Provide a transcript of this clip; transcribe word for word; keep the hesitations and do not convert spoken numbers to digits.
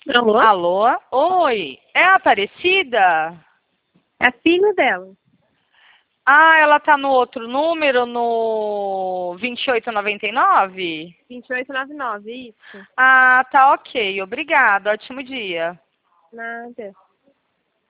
Alô? Alô? Oi, é a Aparecida? É filho dela. Ah, ela tá no outro número, no vinte e oito e noventa e nove? vinte e oito e noventa e nove, isso. Ah, tá ok. Obrigada. Ótimo dia. Nada.